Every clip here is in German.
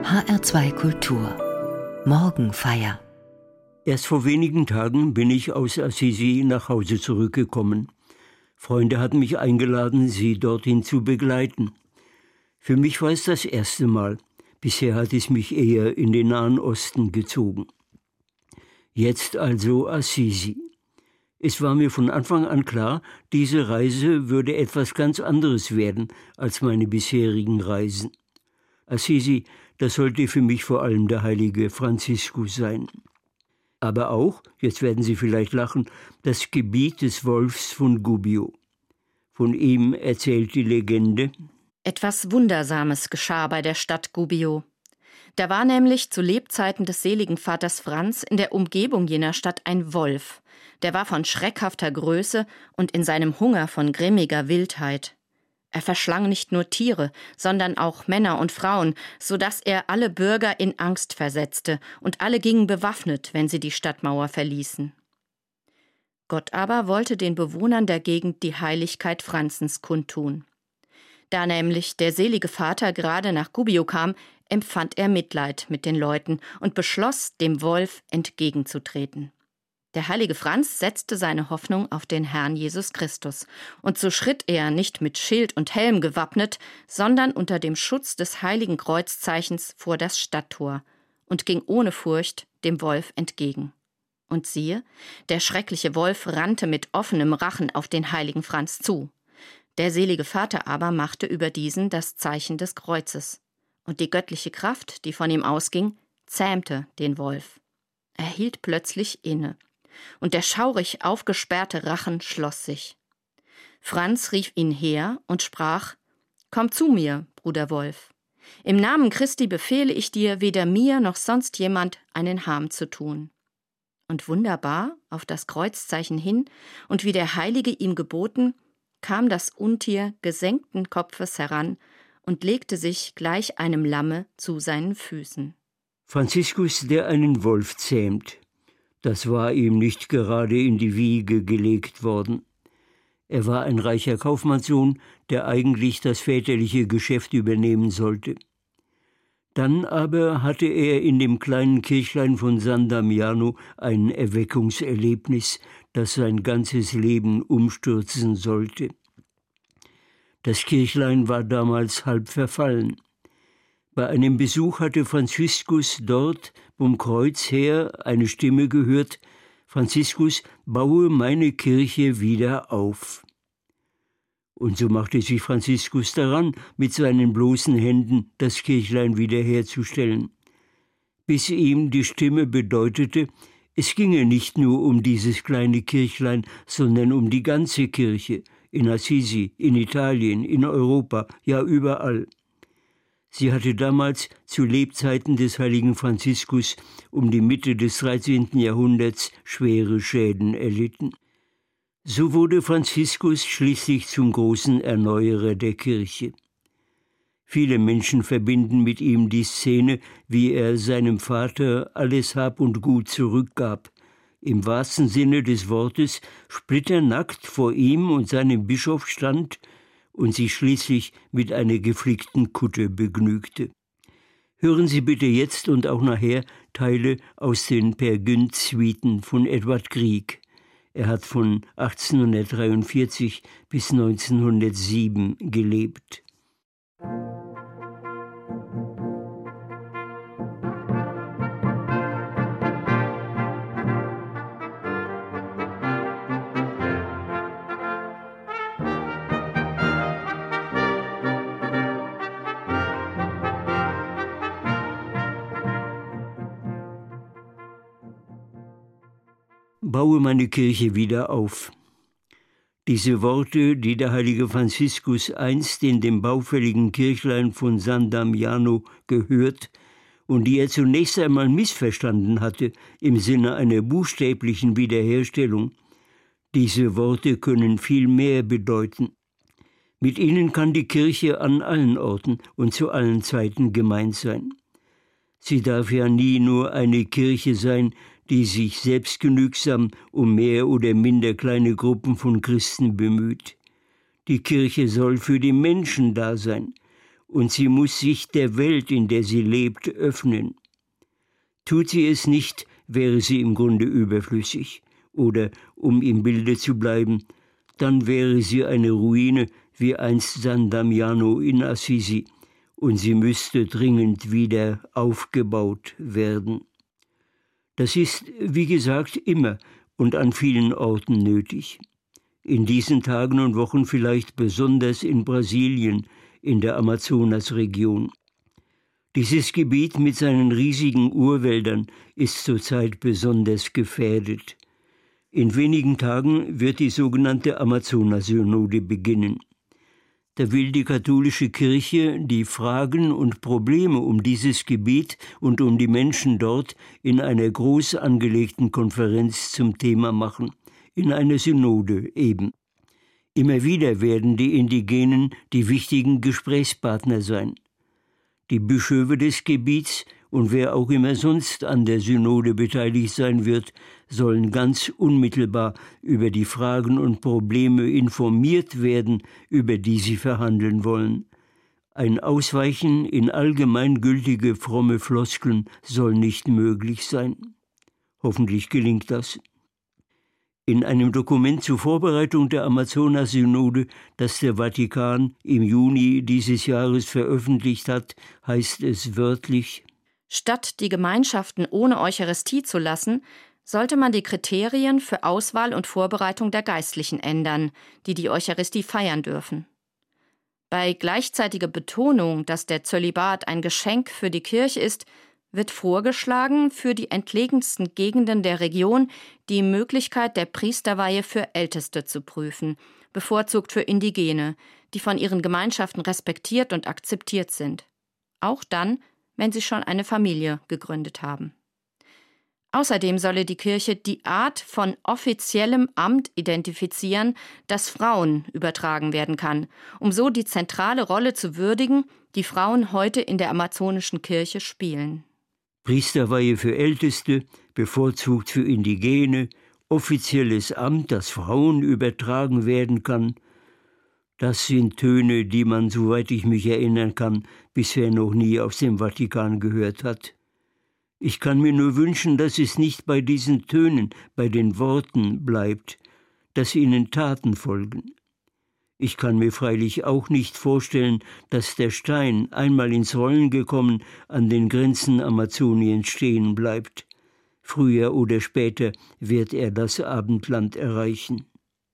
HR2 Kultur Morgenfeier. Erst vor wenigen Tagen bin ich aus Assisi nach Hause zurückgekommen. Freunde hatten mich eingeladen, sie dorthin zu begleiten. Für mich war es das erste Mal. Bisher hat es mich eher in den Nahen Osten gezogen. Jetzt also Assisi. Es war mir von Anfang an klar, diese Reise würde etwas ganz anderes werden als meine bisherigen Reisen. Assisi, das sollte für mich vor allem der heilige Franziskus sein. Aber auch, jetzt werden Sie vielleicht lachen, das Gebiet des Wolfs von Gubbio. Von ihm erzählt die Legende: Etwas Wundersames geschah bei der Stadt Gubbio. Da war nämlich zu Lebzeiten des seligen Vaters Franz in der Umgebung jener Stadt ein Wolf. Der war von schreckhafter Größe und in seinem Hunger von grimmiger Wildheit. Er verschlang nicht nur Tiere, sondern auch Männer und Frauen, sodass er alle Bürger in Angst versetzte, und alle gingen bewaffnet, wenn sie die Stadtmauer verließen. Gott aber wollte den Bewohnern der Gegend die Heiligkeit Franzens kundtun. Da nämlich der selige Vater gerade nach Gubbio kam, empfand er Mitleid mit den Leuten und beschloss, dem Wolf entgegenzutreten. Der heilige Franz setzte seine Hoffnung auf den Herrn Jesus Christus, und so schritt er nicht mit Schild und Helm gewappnet, sondern unter dem Schutz des heiligen Kreuzzeichens vor das Stadttor und ging ohne Furcht dem Wolf entgegen. Und siehe, der schreckliche Wolf rannte mit offenem Rachen auf den heiligen Franz zu. Der selige Vater aber machte über diesen das Zeichen des Kreuzes, und die göttliche Kraft, die von ihm ausging, zähmte den Wolf. Er hielt plötzlich inne, und der schaurig aufgesperrte Rachen schloss sich. Franz rief ihn her und sprach: »Komm zu mir, Bruder Wolf. Im Namen Christi befehle ich dir, weder mir noch sonst jemand einen Harm zu tun.« Und wunderbar, auf das Kreuzzeichen hin, und wie der Heilige ihm geboten, kam das Untier gesenkten Kopfes heran und legte sich gleich einem Lamme zu seinen Füßen. Franziskus, der einen Wolf zähmt. Das war ihm nicht gerade in die Wiege gelegt worden. Er war ein reicher Kaufmannssohn, der eigentlich das väterliche Geschäft übernehmen sollte. Dann aber hatte er in dem kleinen Kirchlein von San Damiano ein Erweckungserlebnis, das sein ganzes Leben umstürzen sollte. Das Kirchlein war damals halb verfallen. Bei einem Besuch hatte Franziskus dort vom Kreuz her eine Stimme gehört: »Franziskus, baue meine Kirche wieder auf.« Und so machte sich Franziskus daran, mit seinen bloßen Händen das Kirchlein wiederherzustellen, bis ihm die Stimme bedeutete, es ginge nicht nur um dieses kleine Kirchlein, sondern um die ganze Kirche, in Assisi, in Italien, in Europa, ja überall. Sie hatte damals zu Lebzeiten des heiligen Franziskus um die Mitte des 13. Jahrhunderts schwere Schäden erlitten. So wurde Franziskus schließlich zum großen Erneuerer der Kirche. Viele Menschen verbinden mit ihm die Szene, wie er seinem Vater alles Hab und Gut zurückgab, im wahrsten Sinne des Wortes splitternackt vor ihm und seinem Bischof stand und sich schließlich mit einer geflickten Kutte begnügte. Hören Sie bitte jetzt und auch nachher Teile aus den Peer Gynt-Suiten von Edward Grieg. Er hat von 1843 bis 1907 gelebt. Baue meine Kirche wieder auf. Diese Worte, die der heilige Franziskus einst in dem baufälligen Kirchlein von San Damiano gehört und die er zunächst einmal missverstanden hatte im Sinne einer buchstäblichen Wiederherstellung, diese Worte können viel mehr bedeuten. Mit ihnen kann die Kirche an allen Orten und zu allen Zeiten gemeint sein. Sie darf ja nie nur eine Kirche sein, die sich selbstgenügsam um mehr oder minder kleine Gruppen von Christen bemüht. Die Kirche soll für die Menschen da sein und sie muss sich der Welt, in der sie lebt, öffnen. Tut sie es nicht, wäre sie im Grunde überflüssig. Oder, um im Bilde zu bleiben, dann wäre sie eine Ruine wie einst San Damiano in Assisi, und sie müsste dringend wieder aufgebaut werden. Das ist, wie gesagt, immer und an vielen Orten nötig. In diesen Tagen und Wochen vielleicht besonders in Brasilien, in der Amazonasregion. Dieses Gebiet mit seinen riesigen Urwäldern ist zurzeit besonders gefährdet. In wenigen Tagen wird die sogenannte Amazonas-Synode beginnen. Da will die katholische Kirche die Fragen und Probleme um dieses Gebiet und um die Menschen dort in einer groß angelegten Konferenz zum Thema machen, in einer Synode eben. Immer wieder werden die Indigenen die wichtigen Gesprächspartner sein. Die Bischöfe des Gebiets und wer auch immer sonst an der Synode beteiligt sein wird, sollen ganz unmittelbar über die Fragen und Probleme informiert werden, über die sie verhandeln wollen. Ein Ausweichen in allgemeingültige fromme Floskeln soll nicht möglich sein. Hoffentlich gelingt das. In einem Dokument zur Vorbereitung der Amazonas-Synode, das der Vatikan im Juni dieses Jahres veröffentlicht hat, heißt es wörtlich: Statt die Gemeinschaften ohne Eucharistie zu lassen, sollte man die Kriterien für Auswahl und Vorbereitung der Geistlichen ändern, die die Eucharistie feiern dürfen. Bei gleichzeitiger Betonung, dass der Zölibat ein Geschenk für die Kirche ist, wird vorgeschlagen, für die entlegensten Gegenden der Region die Möglichkeit der Priesterweihe für Älteste zu prüfen, bevorzugt für Indigene, die von ihren Gemeinschaften respektiert und akzeptiert sind. Auch dann, wenn sie schon eine Familie gegründet haben. Außerdem solle die Kirche die Art von offiziellem Amt identifizieren, das Frauen übertragen werden kann, um so die zentrale Rolle zu würdigen, die Frauen heute in der amazonischen Kirche spielen. Priesterweihe für Älteste, bevorzugt für Indigene, offizielles Amt, das Frauen übertragen werden kann. Das sind Töne, die man, soweit ich mich erinnern kann, bisher noch nie aus dem Vatikan gehört hat. Ich kann mir nur wünschen, dass es nicht bei diesen Tönen, bei den Worten bleibt, dass ihnen Taten folgen. Ich kann mir freilich auch nicht vorstellen, dass der Stein, einmal ins Rollen gekommen, an den Grenzen Amazoniens stehen bleibt. Früher oder später wird er das Abendland erreichen.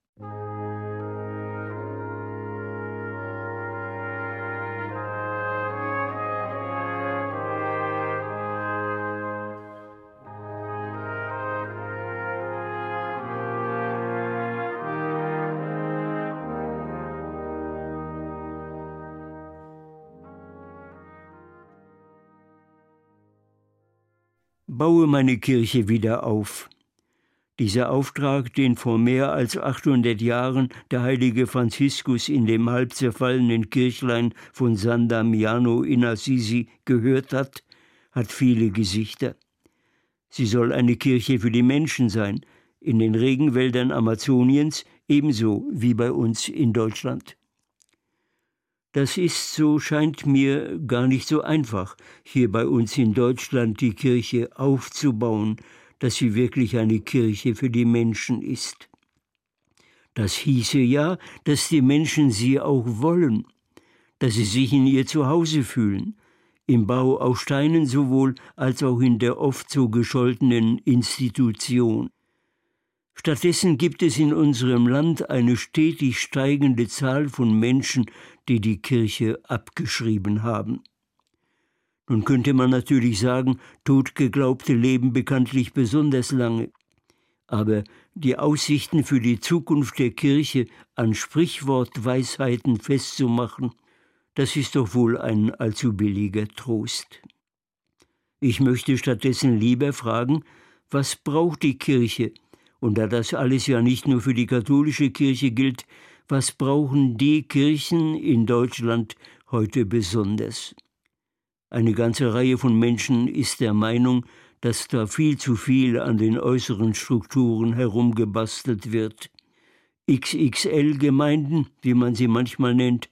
Baue meine Kirche wieder auf. Dieser Auftrag, den vor mehr als 800 Jahren der heilige Franziskus in dem halb zerfallenen Kirchlein von San Damiano in Assisi gehört hat, hat viele Gesichter. Sie soll eine Kirche für die Menschen sein, in den Regenwäldern Amazoniens ebenso wie bei uns in Deutschland. Das ist, so scheint mir, gar nicht so einfach, hier bei uns in Deutschland die Kirche aufzubauen, dass sie wirklich eine Kirche für die Menschen ist. Das hieße ja, dass die Menschen sie auch wollen, dass sie sich in ihr zu Hause fühlen, im Bau aus Steinen sowohl als auch in der oft so gescholtenen Institution. Stattdessen gibt es in unserem Land eine stetig steigende Zahl von Menschen, die die Kirche abgeschrieben haben. Nun könnte man natürlich sagen, Totgeglaubte leben bekanntlich besonders lange. Aber die Aussichten für die Zukunft der Kirche an Sprichwortweisheiten festzumachen, das ist doch wohl ein allzu billiger Trost. Ich möchte stattdessen lieber fragen, was braucht die Kirche? Und da das alles ja nicht nur für die katholische Kirche gilt, was brauchen die Kirchen in Deutschland heute besonders? Eine ganze Reihe von Menschen ist der Meinung, dass da viel zu viel an den äußeren Strukturen herumgebastelt wird. XXL-Gemeinden, wie man sie manchmal nennt,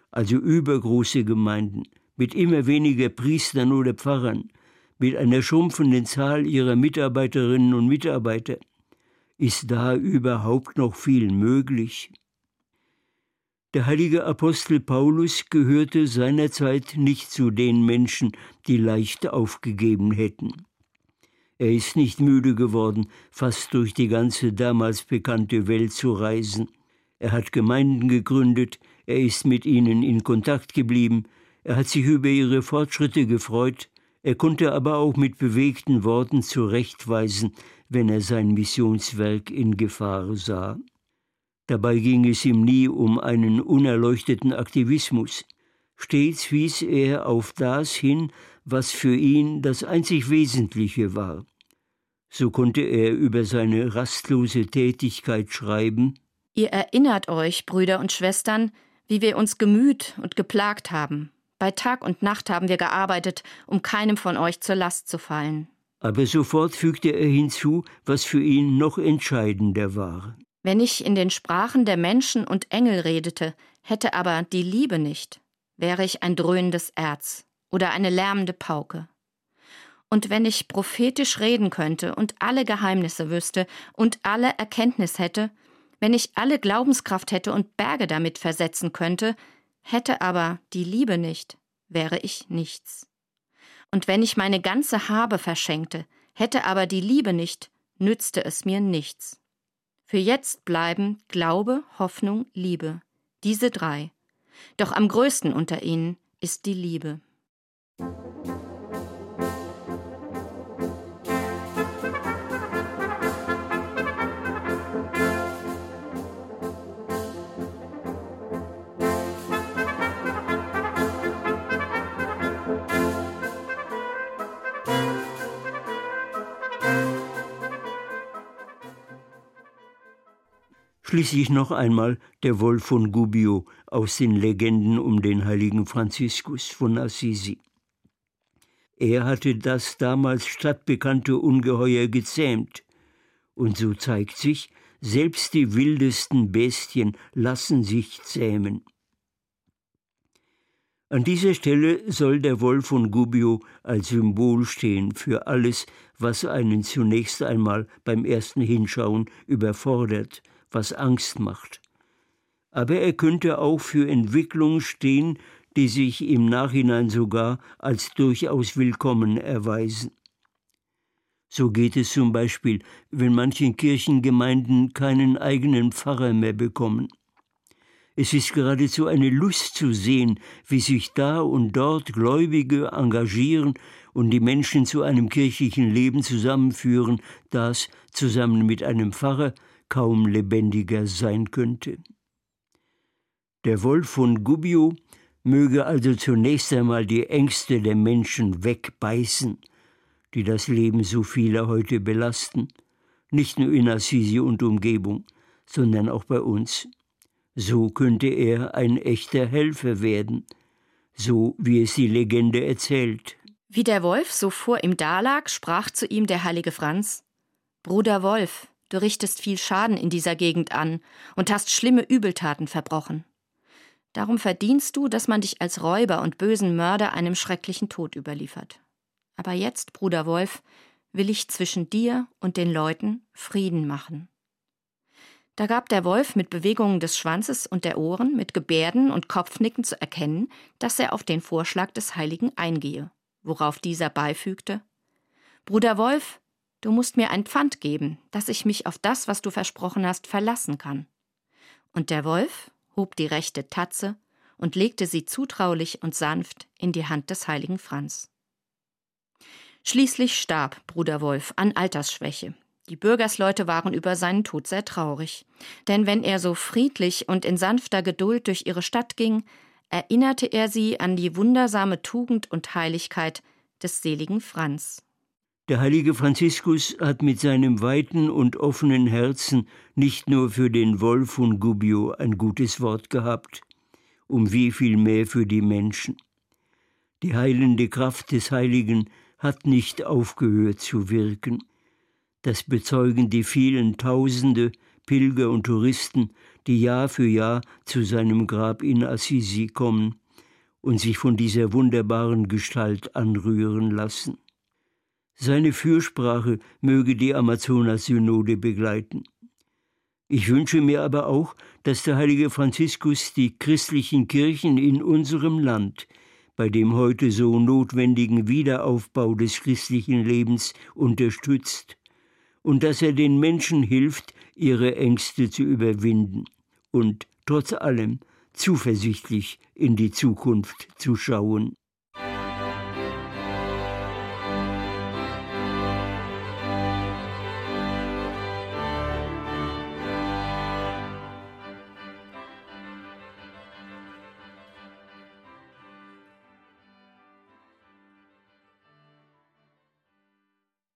also übergroße Gemeinden, mit immer weniger Priestern oder Pfarrern, mit einer schrumpfenden Zahl ihrer Mitarbeiterinnen und Mitarbeiter, ist da überhaupt noch viel möglich? Der heilige Apostel Paulus gehörte seinerzeit nicht zu den Menschen, die leicht aufgegeben hätten. Er ist nicht müde geworden, fast durch die ganze damals bekannte Welt zu reisen. Er hat Gemeinden gegründet, er ist mit ihnen in Kontakt geblieben, er hat sich über ihre Fortschritte gefreut, er konnte aber auch mit bewegten Worten zurechtweisen, wenn er sein Missionswerk in Gefahr sah. Dabei ging es ihm nie um einen unerleuchteten Aktivismus. Stets wies er auf das hin, was für ihn das einzig Wesentliche war. So konnte er über seine rastlose Tätigkeit schreiben: Ihr erinnert euch, Brüder und Schwestern, wie wir uns gemüht und geplagt haben. Bei Tag und Nacht haben wir gearbeitet, um keinem von euch zur Last zu fallen. Aber sofort fügte er hinzu, was für ihn noch entscheidender war. Wenn ich in den Sprachen der Menschen und Engel redete, hätte aber die Liebe nicht, wäre ich ein dröhnendes Erz oder eine lärmende Pauke. Und wenn ich prophetisch reden könnte und alle Geheimnisse wüsste und alle Erkenntnis hätte, wenn ich alle Glaubenskraft hätte und Berge damit versetzen könnte, hätte aber die Liebe nicht, wäre ich nichts. Und wenn ich meine ganze Habe verschenkte, hätte aber die Liebe nicht, nützte es mir nichts. Für jetzt bleiben Glaube, Hoffnung, Liebe, diese 3. Doch am größten unter ihnen ist die Liebe. Schließlich noch einmal der Wolf von Gubbio aus den Legenden um den heiligen Franziskus von Assisi. Er hatte das damals stadtbekannte Ungeheuer gezähmt. Und so zeigt sich, selbst die wildesten Bestien lassen sich zähmen. An dieser Stelle soll der Wolf von Gubbio als Symbol stehen für alles, was einen zunächst einmal beim ersten Hinschauen überfordert, was Angst macht. Aber er könnte auch für Entwicklungen stehen, die sich im Nachhinein sogar als durchaus willkommen erweisen. So geht es zum Beispiel, wenn manche Kirchengemeinden keinen eigenen Pfarrer mehr bekommen. Es ist geradezu eine Lust zu sehen, wie sich da und dort Gläubige engagieren und die Menschen zu einem kirchlichen Leben zusammenführen, das zusammen mit einem Pfarrer kaum lebendiger sein könnte. Der Wolf von Gubbio möge also zunächst einmal die Ängste der Menschen wegbeißen, die das Leben so vieler heute belasten, nicht nur in Assisi und Umgebung, sondern auch bei uns. So könnte er ein echter Helfer werden, so wie es die Legende erzählt. Wie der Wolf so vor ihm dalag, sprach zu ihm der heilige Franz: Bruder Wolf, du richtest viel Schaden in dieser Gegend an und hast schlimme Übeltaten verbrochen. Darum verdienst du, dass man dich als Räuber und bösen Mörder einem schrecklichen Tod überliefert. Aber jetzt, Bruder Wolf, will ich zwischen dir und den Leuten Frieden machen. Da gab der Wolf mit Bewegungen des Schwanzes und der Ohren, mit Gebärden und Kopfnicken zu erkennen, dass er auf den Vorschlag des Heiligen eingehe, worauf dieser beifügte: Bruder Wolf, du musst mir ein Pfand geben, dass ich mich auf das, was du versprochen hast, verlassen kann. Und der Wolf hob die rechte Tatze und legte sie zutraulich und sanft in die Hand des heiligen Franz. Schließlich starb Bruder Wolf an Altersschwäche. Die Bürgersleute waren über seinen Tod sehr traurig, denn wenn er so friedlich und in sanfter Geduld durch ihre Stadt ging, erinnerte er sie an die wundersame Tugend und Heiligkeit des seligen Franz. Der heilige Franziskus hat mit seinem weiten und offenen Herzen nicht nur für den Wolf von Gubbio ein gutes Wort gehabt, um wie viel mehr für die Menschen. Die heilende Kraft des Heiligen hat nicht aufgehört zu wirken. Das bezeugen die vielen Tausende Pilger und Touristen, die Jahr für Jahr zu seinem Grab in Assisi kommen und sich von dieser wunderbaren Gestalt anrühren lassen. Seine Fürsprache möge die Amazonas-Synode begleiten. Ich wünsche mir aber auch, dass der heilige Franziskus die christlichen Kirchen in unserem Land bei dem heute so notwendigen Wiederaufbau des christlichen Lebens unterstützt und dass er den Menschen hilft, ihre Ängste zu überwinden und trotz allem zuversichtlich in die Zukunft zu schauen.